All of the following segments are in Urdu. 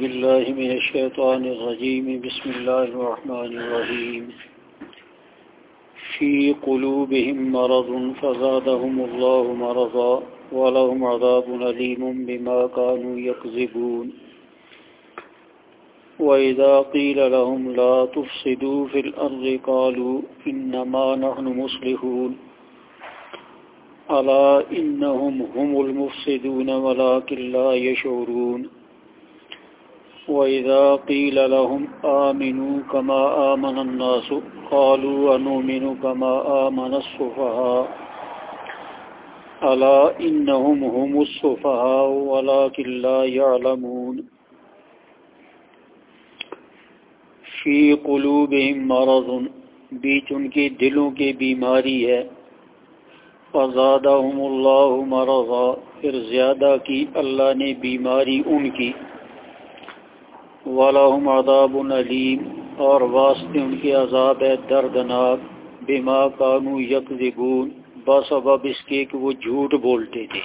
بالله من الشيطان الرجيم بسم الله الرحمن الرحيم في قلوبهم مرض فزادهم الله مرضا ولهم عذاب أليم بما كانوا يكذبون وإذا قيل لهم لا تفسدوا في الأرض قالوا إنما نحن مصلحون ألا إنهم هم المفسدون ولكن لا يشعرون وإذا قيل لهم آمنوا كما آمن الناس قالوا أنؤمن كما آمن السفهاء ألا إنهم هم السفهاء ولكن لا يعلمون فی قلوبہم مرض بیچ ان کے دلوں کے بیماری ہے فزادہم اللہ مرضا پھر زیادہ کی اللہ نے بیماری ان کی وَلَهُمْ عَذَابٌ أَلِيمٌ اور واسطے ان کے عذاب ہے دردناک بما كانوا يكذبون بسبب اس کے کہ وہ جھوٹ بولتے تھے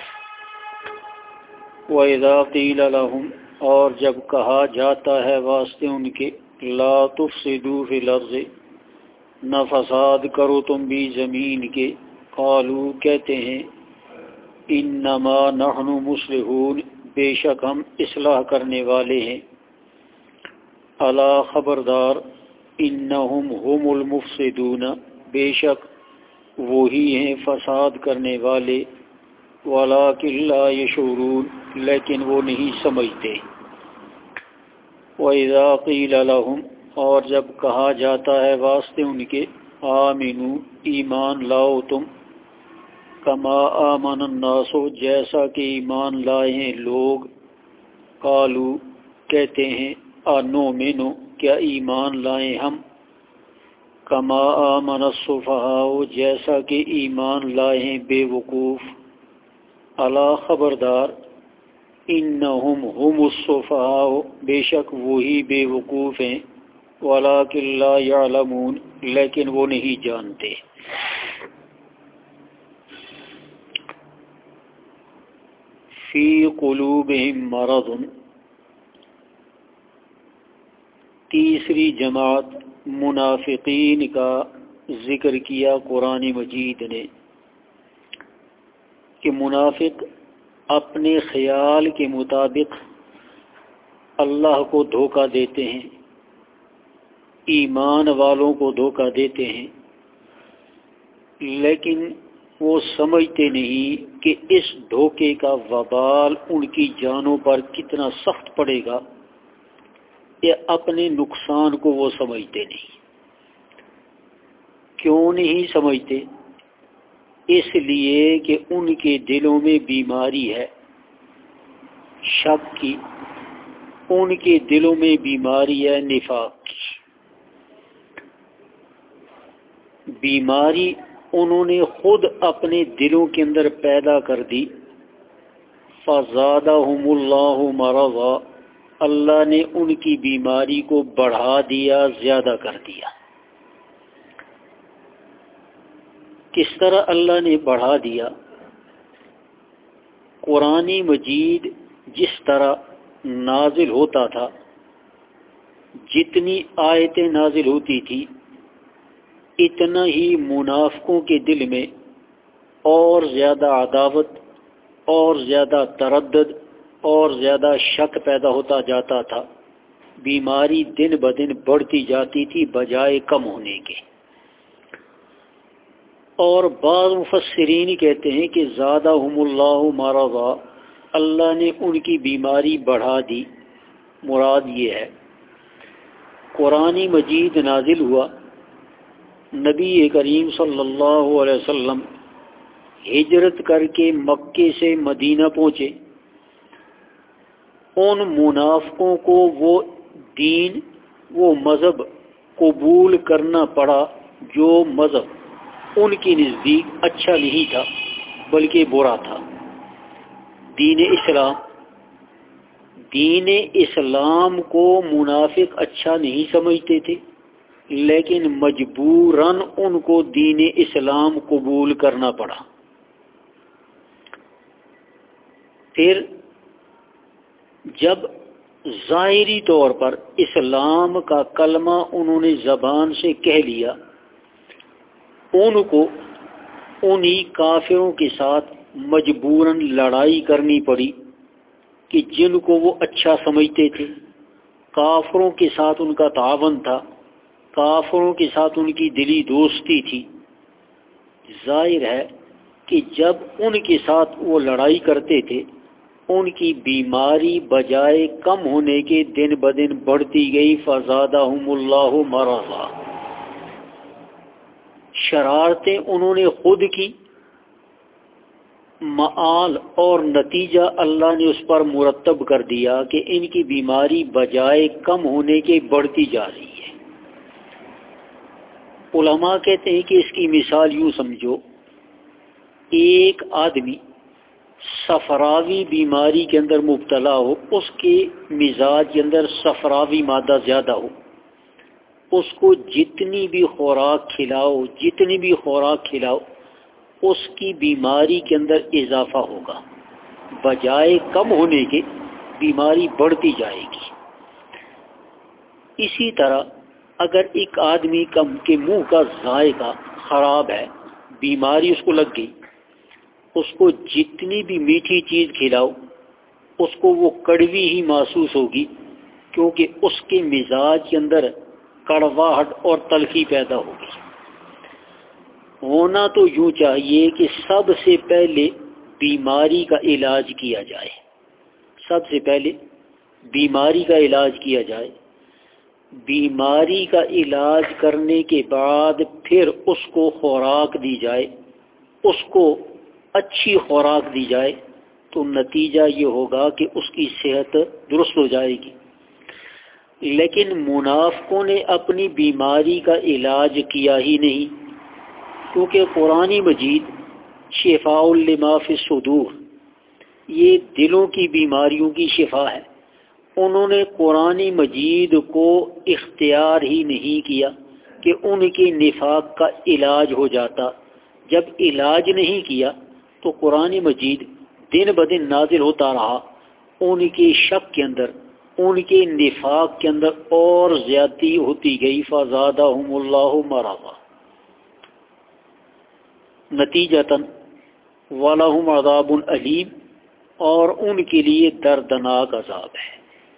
وَإِذَا قِيلَ لَهُمْ اور جب کہا جاتا ہے واسطے ان کے لا تفسدوا فی الارض نہ فساد کرو تم بھی زمین کے قالوا کہتے ہیں انما نحن مصلحون بے شک ہم اصلاح کرنے والے ہیں الا خبردار انہم هم المفسدون بے شک وہی ہیں فساد کرنے والے ولکن لا یشعرون لیکن وہ نہیں سمجھتے وَإِذَا قِيلَ لَهُمْ اور جب کہا جاتا ہے واسطے ان کے آمنو ایمان لاؤ تم کما آمن الناس جیسا کہ ایمان لائے ہیں لوگ قالو کہتے ہیں انؤمن کیا ایمان لائیں ہم کما آمن السفہاء جیسا کہ ایمان لائے ہیں بے وقوف الا خبردار انہم هم السفہاء بے شک وہی بے وقوف ہیں ولکن لا یعلمون لیکن وہ نہیں جانتے فی قلوبہم مرض تیسری جماعت منافقین کا ذکر کیا قرآن مجید نے کہ منافق اپنے خیال کے مطابق اللہ کو دھوکہ دیتے ہیں ایمان والوں کو دھوکہ دیتے ہیں لیکن وہ سمجھتے نہیں کہ اس دھوکے کا وبال ان کی جانوں پر کتنا سخت پڑے گا یہ اپنے نقصان کو وہ سمجھتے نہیں کیوں نہیں سمجھتے اس لیے کہ ان کے دلوں میں بیماری ہے شک کی ان کے دلوں میں بیماری ہے نفاق کی بیماری انہوں نے خود اپنے دلوں کے اندر پیدا کر دی فزادہم اللہ مرضا اللہ نے ان کی بیماری کو بڑھا دیا زیادہ کر دیا کس طرح اللہ نے بڑھا دیا قرآن مجید جس طرح نازل ہوتا تھا جتنی آیتیں نازل ہوتی تھی اتنا ہی منافقوں کے دل میں اور زیادہ عداوت اور زیادہ تردد اور زیادہ شک پیدا ہوتا جاتا تھا بیماری دن بدن بڑھتی جاتی تھی بجائے کم ہونے کے اور بعض مفسرین کہتے ہیں کہ زادہم اللہ مرضا اللہ نے ان کی بیماری بڑھا دی مراد یہ ہے قرآن مجید نازل ہوا نبی کریم صلی اللہ علیہ وسلم ہجرت کر کے مکے سے مدینہ پہنچے ان منافقوں کو وہ دین وہ مذہب قبول کرنا پڑا جو مذہب ان کے نزدیک اچھا نہیں تھا بلکہ برا تھا دین اسلام کو منافق اچھا نہیں سمجھتے تھے لیکن مجبوراً ان کو دین اسلام قبول کرنا پڑا پھر جب ظاہری طور پر اسلام کا کلمہ انہوں نے زبان سے کہہ لیا، ان کو انہی کافروں کے ساتھ مجبوراً لڑائی کرنی پڑی کہ جن کو وہ اچھا سمجھتے تھے، کافروں کے ساتھ ان کا تعاون تھا، کافروں کے ساتھ ان کی دلی دوستی تھی۔ ظاہر ہے کہ جب ان کے ساتھ وہ لڑائی کرتے تھے، ان کی بیماری بجائے کم ہونے کے دن بدن بڑھتی گئی، فزادہم اللہ مرضا۔ شرارتیں انہوں نے خود کی، معال اور نتیجہ اللہ نے اس پر مرتب کر دیا کہ ان کی بیماری بجائے کم ہونے کے بڑھتی جا رہی ہے۔ علماء کہتے ہیں کہ اس کی مثال یوں سمجھو، ایک آدمی صفراوی بیماری کے اندر مبتلا ہو، اس کے مزاج کے اندر صفراوی مادہ زیادہ ہو، اس کو جتنی بھی خوراک کھلاؤ اس کی بیماری کے اندر اضافہ ہوگا، بجائے کم ہونے کے بیماری بڑھتی جائے گی۔ اسی طرح اگر ایک آدمی کے منہ کا ذائقہ خراب ہے، بیماری اس کو لگ گئی، اس کو جتنی بھی میٹھی چیز کھلاؤ اس کو وہ کڑوی ہی محسوس ہوگی، کیونکہ اس کے مزاج کے اندر کڑواہٹ اور تلخی پیدا ہوگی۔ ہونا تو یوں چاہیے کہ سب سے پہلے بیماری کا علاج کیا جائے، سب سے پہلے بیماری کا علاج کیا جائے، بیماری کا علاج کرنے کے بعد پھر اس کو خوراک دی جائے، اس کو اچھی خوراک دی جائے، تو نتیجہ یہ ہوگا کہ اس کی صحت درست ہو جائے گی۔ لیکن منافقوں نے اپنی بیماری کا علاج کیا ہی نہیں، کیونکہ قرآن مجید شفاء لما فی الصدور، یہ دلوں کی بیماریوں کی شفا ہے۔ انہوں نے قرآن مجید کو اختیار ہی نہیں کیا کہ ان کے نفاق کا علاج ہو جاتا۔ جب علاج نہیں کیا تو قرآن مجید دن بدن نازل ہوتا رہا، ان کے شک کے اندر، ان کے نفاق کے اندر اور زیادتی ہوتی گئی، فزادہم اللہ مرضا۔ نتیجتاً وَلَهُمْ عَذَابٌ علیم، اور ان کے لیے دردناک عذاب ہے،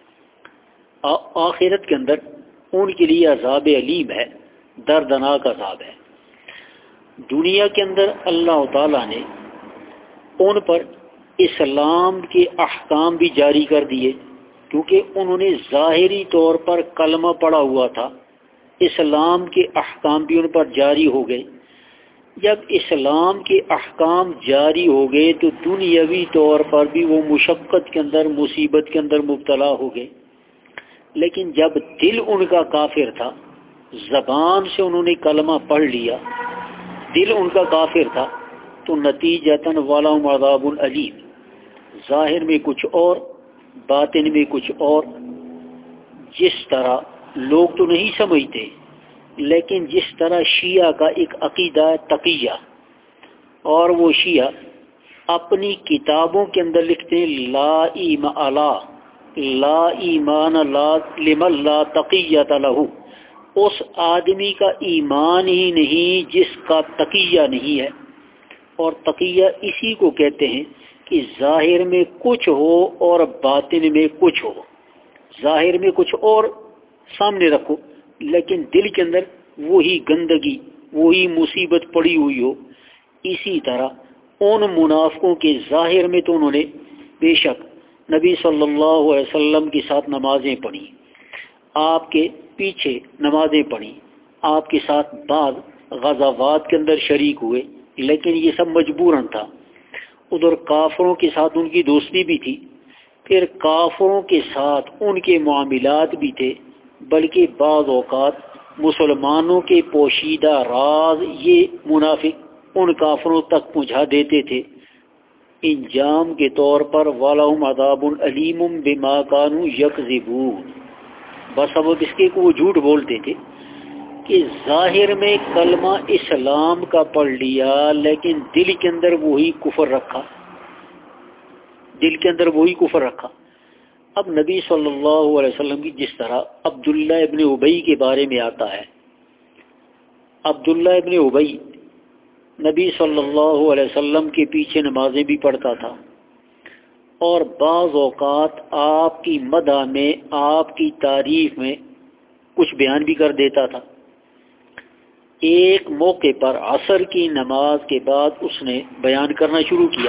آخرت کے اندر ان کے لیے عذاب علیم ہے، دردناک عذاب ہے۔ دنیا کے اندر اللہ تعالیٰ نے ان پر اسلام کے احکام بھی جاری کر دیے، کیونکہ انہوں نے ظاہری طور پر کلمہ پڑھا ہوا تھا، اسلام کے احکام بھی ان پر جاری ہو گئے۔ جب اسلام کے احکام جاری ہو گئے تو دنیاوی طور پر بھی وہ مشقت کے اندر، مصیبت کے اندر مبتلا ہو گئے۔ لیکن جب دل ان کا کافر تھا، زبان سے انہوں نے کلمہ پڑھ لیا، دل ان کا کافر تھا، تو نتیجتاً وَلَهُمْ عَذَابٌ علیم، ظاہر میں کچھ اور، باطن میں کچھ اور۔ جس طرح لوگ تو نہیں سمجھتے، لیکن جس طرح شیعہ کا ایک عقیدہ تقیہ، اور وہ شیعہ اپنی کتابوں کے اندر لکھتے ہیں لا ایمان لمن لا تقیۃ لہ، اس آدمی کا ایمان ہی نہیں جس کا تقیہ نہیں ہے۔ اور تقیہ اسی کو کہتے ہیں کہ ظاہر میں کچھ ہو اور باطن میں کچھ ہو، ظاہر میں کچھ اور سامنے رکھو لیکن دل کے اندر وہی گندگی، وہی مصیبت پڑی ہوئی ہو۔ اسی طرح ان منافقوں کے ظاہر میں تو انہوں نے بے شک نبی صلی اللہ علیہ وسلم کے ساتھ نمازیں پڑھی، آپ کے پیچھے نمازیں پڑھی، آپ کے ساتھ بعض غزوات کے اندر شریک ہوئے، لیکن یہ سب مجبوراً تھا۔ ادھر کافروں کے ساتھ ان کی دوستی بھی تھی، پھر کافروں کے ساتھ ان کے معاملات بھی تھے، بلکہ بعض اوقات مسلمانوں کے پوشیدہ راز یہ منافق ان کافروں تک پہنچا دیتے تھے۔ انجام کے طور پر وَلَهُمْ عَذَابٌ عَلِيمٌ بِمَا كَانُوا يَكْذِبُونَ، بس اب اس کے وہ جھوٹ بولتے تھے کہ ظاہر میں کلمہ اسلام کا پڑھ لیا لیکن دل کے اندر وہی کفر رکھا، دل کے اندر وہی کفر رکھا۔ اب نبی صلی اللہ علیہ وسلم کی جس طرح عبداللہ ابن ابی کے بارے میں آتا ہے، عبداللہ ابن ابی نبی صلی اللہ علیہ وسلم کے پیچھے نمازیں بھی پڑھتا تھا، اور بعض اوقات آپ کی مدح میں، آپ کی تعریف میں کچھ بیان بھی کر دیتا تھا۔ ایک موقع پر عصر کی نماز کے بعد اس نے بیان کرنا شروع کیا،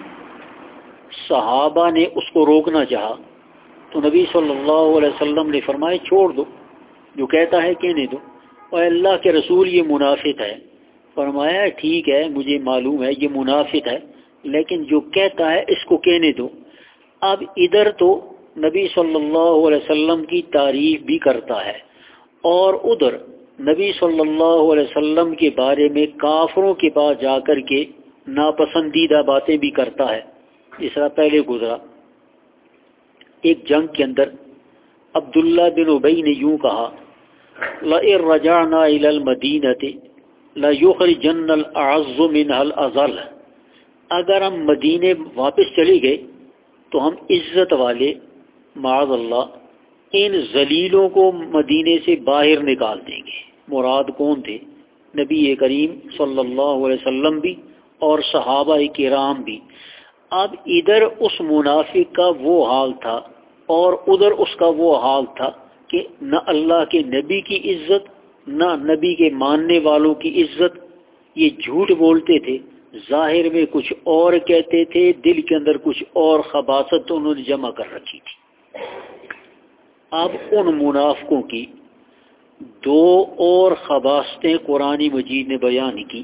صحابہ نے اس کو روکنا چاہا تو نبی صلی اللہ علیہ وسلم نے فرمایا چھوڑ دو، جو کہتا ہے کہنے دو، اور اللہ کے رسول یہ منافق ہے۔ فرمایا ٹھیک ہے، مجھے معلوم ہے یہ منافق ہے، لیکن جو کہتا ہے اس کو کہنے دو۔ اب ادھر تو نبی صلی اللہ علیہ وسلم کی تعریف بھی کرتا ہے، اور ادھر نبی صلی اللہ علیہ وسلم کے بارے میں کافروں کے پاس جا کر کے ناپسندیدہ باتیں بھی کرتا ہے۔ اس طرح پہلے گزرا ایک جنگ کے اندر عبداللہ بن ابی نے یوں کہا، لَئِن رَجَعْنَا إِلَى الْمَدِينَةِ لَيُخْرِجَنَّ الْأَعَزُّ مِنْهَا الْأَذَلَّ، اگر ہم مدینے واپس چلے گئے تو ہم عزت والے معاذ اللہ ان ذلیلوں کو مدینے سے باہر نکال دیں گے۔ مراد کون تھے؟ نبی کریم صلی اللہ علیہ وسلم بھی اور صحابہ کرام بھی۔ اب ادھر اس منافق کا وہ حال تھا اور ادھر اس کا وہ حال تھا کہ نہ اللہ کے نبی کی عزت، نہ نبی کے ماننے والوں کی عزت۔ یہ جھوٹ بولتے تھے، ظاہر میں کچھ اور کہتے تھے، دل کے اندر کچھ اور خباثت انہوں نے جمع کر رکھی تھی۔ اب ان منافقوں کی دو اور خباثتیں قرآن مجید نے بیان کی۔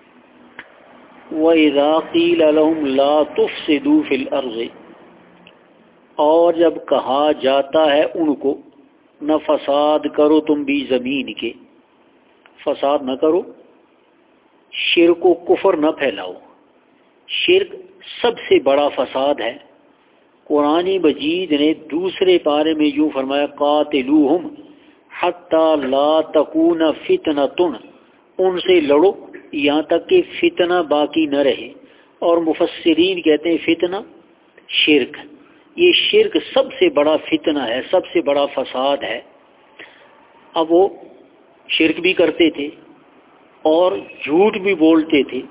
وَإِذَا قِيلَ لَهُمْ لَا تُفْسِدُوا فِي الْأَرْضِ، اور جب کہا جاتا ہے ان کو نہ فساد کرو تم بھی زمین کے، فساد نہ کرو، شرک و کفر نہ پھیلاؤ۔ شرک سب سے بڑا فساد ہے۔ قرآن مجید نے دوسرے پارے میں یوں فرمایا، قاتلوہم حتی لا تکون فتنۃ، ان سے لڑو یہاں تک کہ فتنہ باقی نہ رہے۔ اور مفسرین کہتے ہیں فتنہ شرک، یہ شرک سب سے بڑا فتنہ ہے، سب سے بڑا فساد ہے۔ اب وہ شرک بھی کرتے تھے اور جھوٹ بھی بولتے تھے۔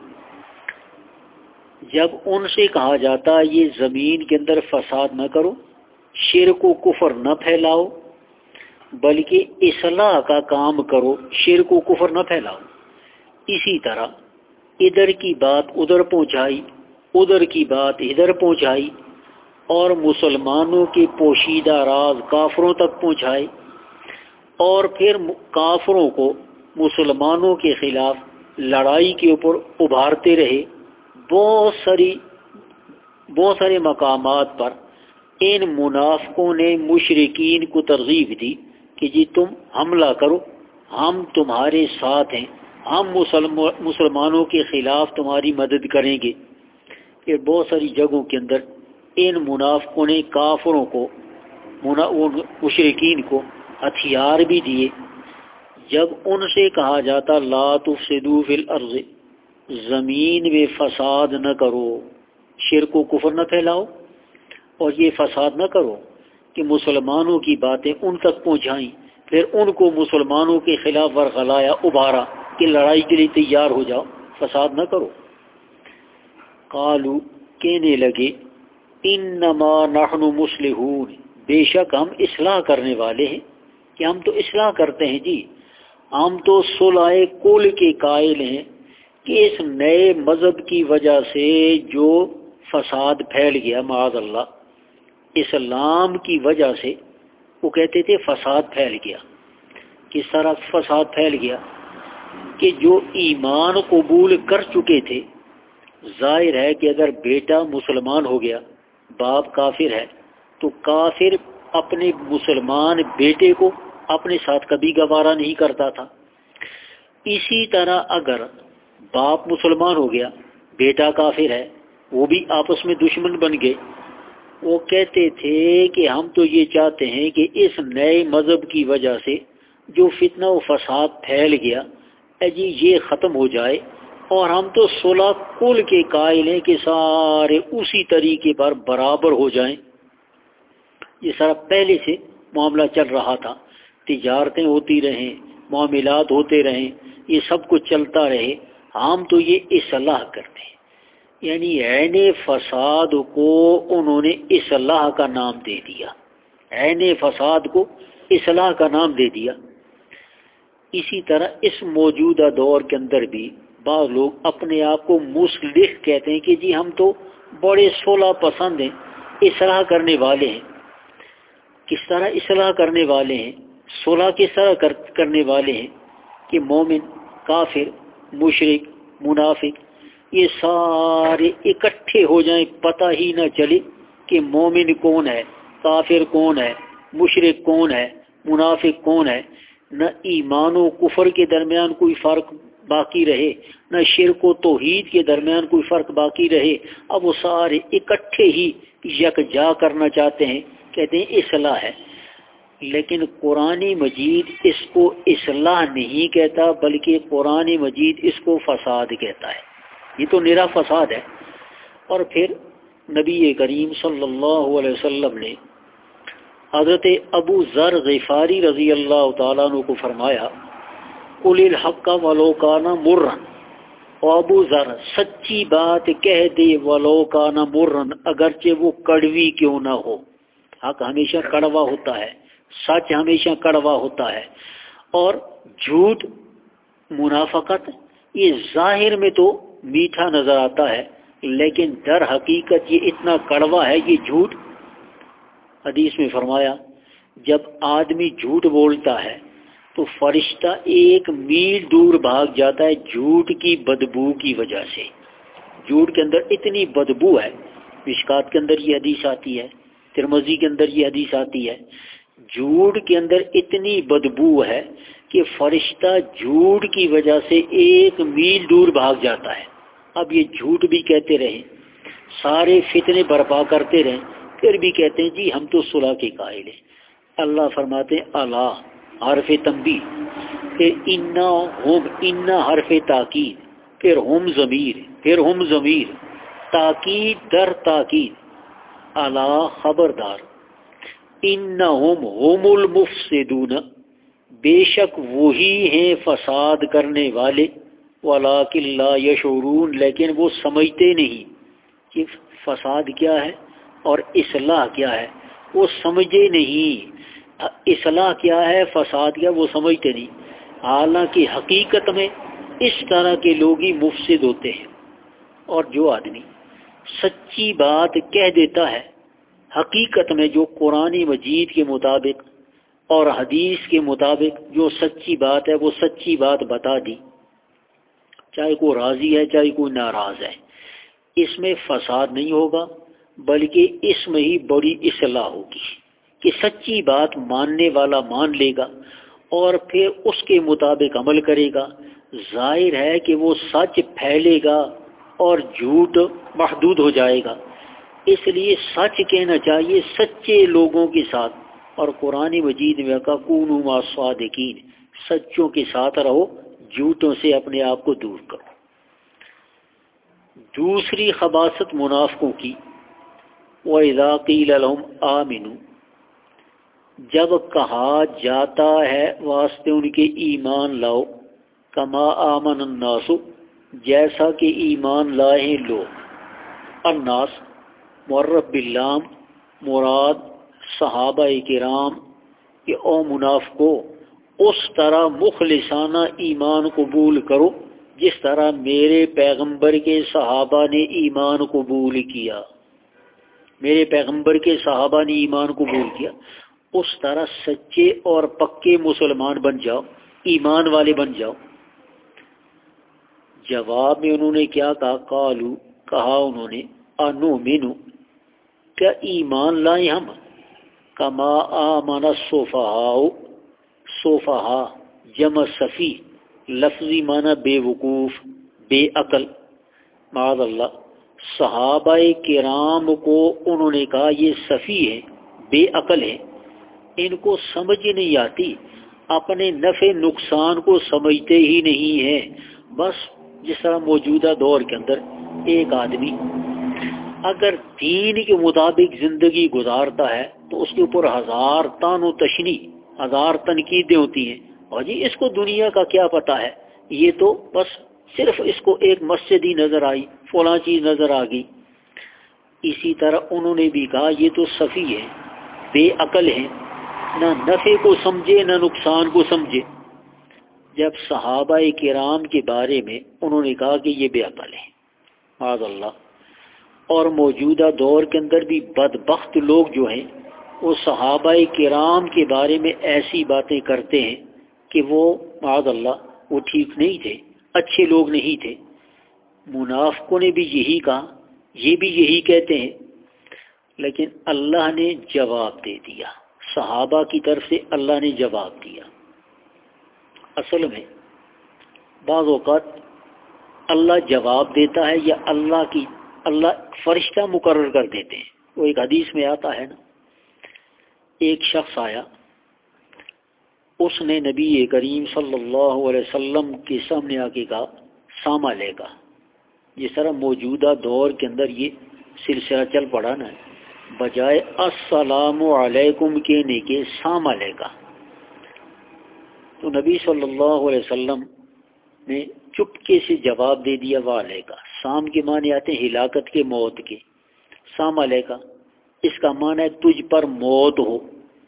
جب ان سے کہا جاتا یہ زمین کے اندر فساد نہ کرو، شرک و کفر نہ پھیلاؤ، بلکہ اصلاح کا کام کرو، شرک و کفر نہ پھیلاؤ، اسی طرح ادھر کی بات ادھر پہنچائی، ادھر کی بات ادھر پہنچائی، اور مسلمانوں کے پوشیدہ راز کافروں تک پہنچائے، اور پھر کافروں کو مسلمانوں کے خلاف لڑائی کے اوپر ابھارتے رہے۔ بہت سارے مقامات پر ان منافقوں نے مشرکین کو ترغیب دی کہ جی تم حملہ کرو، ہم تمہارے ساتھ ہیں، ہم مسلمانوں کے خلاف تمہاری مدد کریں گے۔ پھر بہت ساری جگہوں کے اندر ان منافقوں نے کافروں کو، مشرکین کو ہتھیار بھی دیے۔ جب ان سے کہا جاتا لا تفسدوا فی الارض، زمین میں فساد نہ کرو، شرک و کفر نہ پھیلاؤ، اور یہ فساد نہ کرو کہ مسلمانوں کی باتیں ان تک پہنچائیں، پھر ان کو مسلمانوں کے خلاف ورغلایا، ابھارا کہ لڑائی کے لیے تیار ہو جاؤ، فساد نہ کرو۔ قالو، کہنے لگے، انما نحن مصلحون، بے شک ہم اصلاح کرنے والے ہیں، کہ ہم تو اصلاح کرتے ہیں جی، ہم تو صلح کل کے قائل ہیں کہ اس نئے مذہب کی وجہ سے جو فساد پھیل گیا معاذ اللہ، اسلام کی وجہ سے، وہ کہتے تھے فساد پھیل گیا۔ کس طرح فساد پھیل گیا؟ کہ جو ایمان قبول کر چکے تھے، ظاہر ہے کہ اگر بیٹا مسلمان ہو گیا، باپ کافر ہے، تو کافر اپنے مسلمان بیٹے کو اپنے ساتھ کبھی گوارا نہیں کرتا تھا۔ اسی طرح اگر باپ مسلمان ہو گیا، بیٹا کافر ہے، وہ بھی آپس میں دشمن بن گئے۔ وہ کہتے تھے کہ ہم تو یہ چاہتے ہیں کہ اس نئے مذہب کی وجہ سے جو فتنہ و فساد پھیل گیا، جی یہ ختم ہو جائے، اور ہم تو صلح کل کے قائل ہیں کہ سارے اسی طریقے پر برابر ہو جائیں۔ یہ سارا پہلے سے معاملہ چل رہا تھا، تجارتیں ہوتی رہیں، معاملات ہوتے رہیں، یہ سب کچھ چلتا رہے، ہم تو یہ اصلاح کرتے ہیں۔ یعنی عین فساد کو انہوں نے اصلاح کا نام دے دیا، عین فساد کو اصلاح کا نام دے دیا۔ اسی طرح اس موجودہ دور کے اندر بھی بعض لوگ اپنے آپ کو مصلح کہتے ہیں کہ جی ہم تو بڑے صلح پسند ہیں، اصلاح کرنے والے ہیں۔ کس طرح اصلاح کرنے والے ہیں، صلح کس طرح کرنے والے ہیں کہ مومن، کافر، مشرک، منافق یہ سارے اکٹھے ہو جائیں، پتہ ہی نہ چلے کہ مومن کون ہے، کافر کون ہے، مشرک کون ہے، منافق کون ہے، نہ ایمان و کفر کے درمیان کوئی فرق باقی رہے، نہ شرک و توحید کے درمیان کوئی فرق باقی رہے۔ اب وہ سارے اکٹھے ہی یکجا کرنا چاہتے ہیں، کہتے ہیں اصلاح ہے۔ لیکن قرآن مجید اس کو اصلاح نہیں کہتا، بلکہ قرآن مجید اس کو فساد کہتا ہے، یہ تو نرا فساد ہے۔ اور پھر نبی کریم صلی اللہ علیہ وسلم نے حضرت ابو ذر غفاری رضی اللہ تعالیٰ عنہ کو فرمایا، قل الحق ولو کان مرا، اور ابو ذر سچی بات کہہ دے ولو کان مرا، اگرچہ وہ کڑوی کیوں نہ ہو۔ حق ہمیشہ کڑوا ہوتا ہے، سچ ہمیشہ کڑوا ہوتا ہے، اور جھوٹ، منافقت یہ ظاہر میں تو میٹھا نظر آتا ہے، لیکن در حقیقت یہ اتنا کڑوا ہے یہ جھوٹ۔ حدیث میں فرمایا جب آدمی جھوٹ بولتا ہے تو فرشتہ 1 میل دور بھاگ جاتا ہے جھوٹ کی بدبو کی وجہ سے۔ جھوٹ کے اندر اتنی بدبو ہے، مشکات کے اندر یہ حدیث آتی ہے، ترمذی کے اندر یہ حدیث آتی ہے، جھوٹ کے اندر اتنی بدبو ہے کہ فرشتہ جھوٹ کی وجہ سے 1 میل دور بھاگ جاتا ہے۔ اب یہ جھوٹ بھی کہتے رہیں، سارے فتنے برپا کرتے رہیں، پھر بھی کہتے ہیں جی ہم تو صلح کے قائل ہیں۔ اللہ فرماتے ہیں اللہ حرف تنبیہ، پھر انا حرف تاکید، پھر ہم ضمیر، تاکید در تاکید، اللہ خبردار، انہم هم المفسدون، بے شک وہی ہیں فساد کرنے والے، ولکن لا یشعرون، لیکن وہ سمجھتے نہیں کہ فساد کیا ہے اور اصلاح کیا ہے، وہ سمجھے نہیں۔ اصلاح کیا ہے، فساد کیا، وہ سمجھتے نہیں، حالانکہ حقیقت میں اس طرح کے لوگ ہی مفسد ہوتے ہیں۔ اور جو آدمی سچی بات کہہ دیتا ہے، حقیقت میں جو قرآن مجید کے مطابق اور حدیث کے مطابق جو سچی بات ہے وہ سچی بات بتا دی، چاہے کوئی راضی ہے چاہے کوئی ناراض ہے، اس میں فساد نہیں ہوگا، بلکہ اس میں ہی بڑی اصلاح ہوگی کہ سچی بات ماننے والا مان لے گا اور پھر اس کے مطابق عمل کرے گا۔ ظاہر ہے کہ وہ سچ پھیلے گا اور جھوٹ محدود ہو جائے گا، اس لیے سچ کہنا چاہیے سچے لوگوں کے ساتھ، اور قرآن مجید میں کہا کونوا مع الصادقین، سچوں کے ساتھ رہو، جھوٹوں سے اپنے آپ کو دور کرو۔ دوسری خباثت منافقوں کی، وَإِذَا قِيلَ لَهُمْ آمِنُوا، جب کہا جاتا ہے واسطے ان کے ایمان لاؤ، کما آمن الناس، جیسا کہ ایمان لائے لوگ، الناس معرف باللام، مراد صحابہ کرام کہ او منافقو اس طرح مخلصانہ ایمان قبول کرو جس طرح میرے پیغمبر کے صحابہ نے ایمان قبول کیا، میرے پیغمبر کے صحابہ نے ایمان قبول کیا، اس طرح سچے اور پکے مسلمان بن جاؤ، ایمان والے بن جاؤ۔ جواب میں انہوں نے کیا کہا، قالو، کہا انہوں نے، انؤمن، کیا ایمان لائیں ہم، کما آمن السفہاء، سفہاء جمع صفی، لفظی معنی بے وقوف، بے عقل، معاذ اللہ، صحابہ کرام کو انہوں نے کہا یہ صفی ہے، بے عقل ہے، ان کو سمجھ نہیں آتی، اپنے نفع نقصان کو سمجھتے ہی نہیں ہیں۔ بس جس طرح موجودہ دور کے اندر ایک آدمی اگر دین کے مطابق زندگی گزارتا ہے تو اس کے اوپر ہزار تان و تشنی، ہزار تنقیدیں ہوتی ہیں، اور جی اس کو دنیا کا کیا پتہ ہے، یہ تو بس صرف اس کو ایک مسجد ہی نظر آئی، فلاں چیز نظر آ گئی۔ اسی طرح انہوں نے بھی کہا یہ تو سفی ہے، بے عقل ہے، نہ نفع کو سمجھے نہ نقصان کو سمجھے۔ جب صحابہ کرام کے بارے میں انہوں نے کہا کہ یہ بے عقل ہے، معاذ اللہ، اور موجودہ دور کے اندر بھی بدبخت لوگ جو ہیں وہ صحابہ کرام کے بارے میں ایسی باتیں کرتے ہیں کہ وہ معاذ اللہ وہ ٹھیک نہیں تھے، اچھے لوگ نہیں تھے۔ منافقوں نے بھی یہی کہا، یہ بھی یہی کہتے ہیں، لیکن اللہ نے جواب دے دیا، صحابہ کی طرف سے اللہ نے جواب دیا۔ اصل میں بعض اوقات اللہ جواب دیتا ہے یا اللہ فرشتہ مقرر کر دیتے ہیں۔ وہ ایک حدیث میں آتا ہے نا، ایک شخص آیا، اس نے نبی کریم صلی اللہ علیہ وسلم کے سامنے آ کے کہا سامہ لے گا، جس طرح موجودہ دور کے اندر یہ سلسلہ چل پڑا نا، بجائے السلام علیکم کہنے کے سامہ لے گا، تو نبی صلی اللہ علیہ وسلم نے چپکے سے جواب دے دیا وعلیکا۔ سام کے معنی آتے ہیں ہلاکت کے، موت کے، سام علیکا اس کا معنی ہے تجھ پر موت ہو۔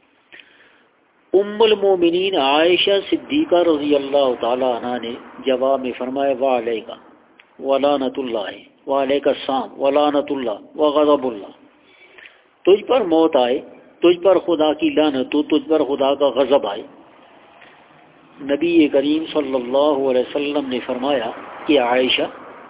ام المومنین عائشہ صدیقہ رضی اللہ تعالی عنہ نے جواب میں فرمایا وعلیکا ولعنت اللہ وعلیکا السلام ولعنت اللہ وغضب اللہ، تجھ پر موت آئے، تجھ پر خدا کی لعنت ہو، تجھ پر خدا کا غضب آئے۔ نبی کریم صلی اللہ علیہ وسلم نے فرمایا کہ عائشہ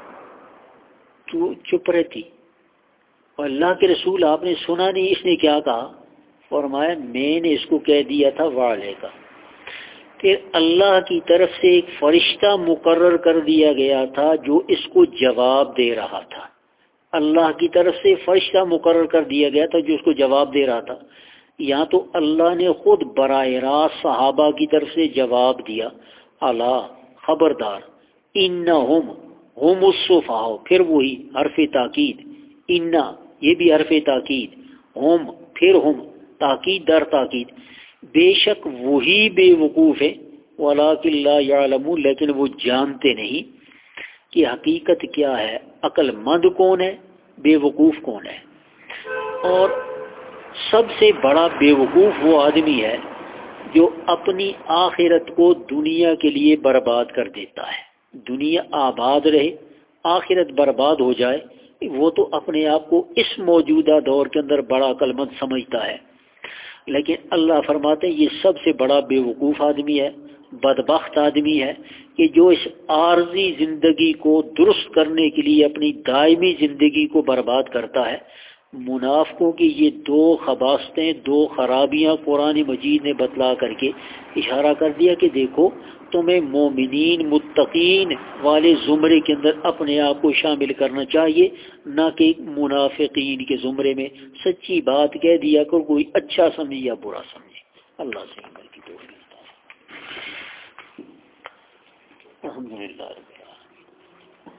تو چپ رہتی، اور اللہ کے رسول آپ نے سنا نہیں اس نے کیا کہا؟ فرمایا میں نے اس کو کہہ دیا تھا وعلیکا۔ پھر اللہ کی طرف سے ایک فرشتہ مقرر کر دیا گیا تھا جو اس کو جواب دے رہا تھا، اللہ کی طرف سے فرشتہ مقرر کر دیا گیا تھا جو اس کو جواب دے رہا تھا۔ یہاں تو اللہ نے خود براہ راست صحابہ کی طرف سے جواب دیا، الا خبردار، انہم ہم الصفہاء، پھر وہی حرف تاکید، ان یہ بھی حرف تاکید، ہم پھر ہم، تاکید در تاکید، بے شک وہی بے وقوف ہے، ولکن لا یعلمون لیکن وہ جانتے نہیں کہ حقیقت کیا ہے، عقل مند کون ہے، بے وقوف کون ہے۔ اور سب سے بڑا بے وقوف وہ آدمی ہے جو اپنی آخرت کو دنیا کے لیے برباد کر دیتا ہے، دنیا آباد رہے آخرت برباد ہو جائے، وہ تو اپنے آپ کو اس موجودہ دور کے اندر بڑا عقل مند سمجھتا ہے۔ لیکن اللہ فرماتے ہیں یہ سب سے بڑا بے وقوف آدمی ہے، بدبخت آدمی ہے کہ جو اس عارضی زندگی کو درست کرنے کے لیے اپنی دائمی زندگی کو برباد کرتا ہے۔ منافقوں کی یہ دو خباستیں، دو خرابیاں قرآن مجید نے بتلا کر کے اشارہ کر دیا کہ دیکھو تمہیں مومنین متقین والے زمرے کے اندر اپنے آپ کو شامل کرنا چاہیے، نہ کہ منافقین کے زمرے میں۔ سچی بات کہہ دیا کر، کوئی اچھا سمجھے یا برا سمجھے۔ اللہ سے عمل کی توفیق عطا فرمائے۔ الحمدللہ رب العالمین،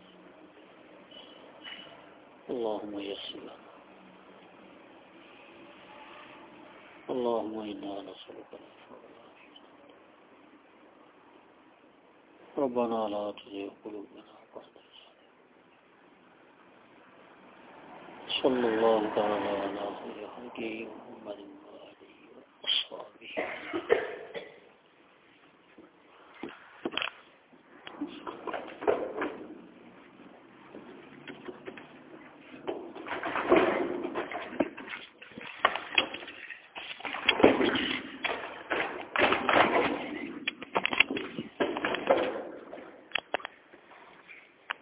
اللہم یسر لنا، اللہم انا نسألک ربنا لا تزغ قلوبنا بعد إذ هديتنا، صلی اللہ تعالی علی خیر خلقہ محمد وآلہ وصحبہ۔